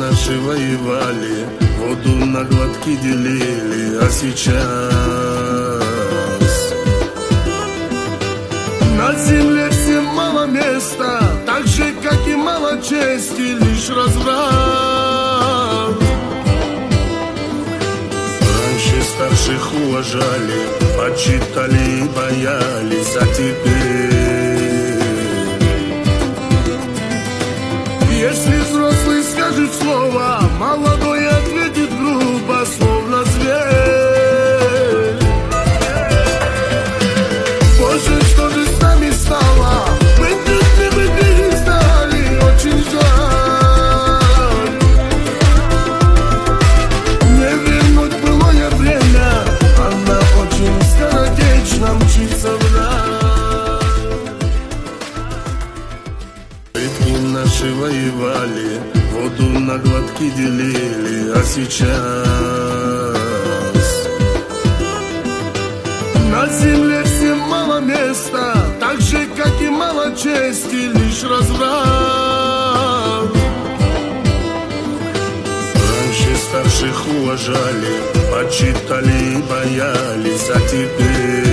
наши воевали, воду на глотки делили, а сейчас на земле всем мало места, так же, как и мало чести, лишь разврат. Раньше старших уважали, почитали и боялись, а теперь, если взрослый скажет слово, молодой ответит грубо, словно зверь. Боже, что же с нами стало? Мы чуть не перестали, очень жаль. Не вернуть былое время, она очень скоротечно мчится вдаль. Предки наши воевали, воду на глотки делили, а сейчас на земле всем мало места, так же, как и мало чести, лишь разврат. Раньше старших уважали, почитали и боялись, а теперь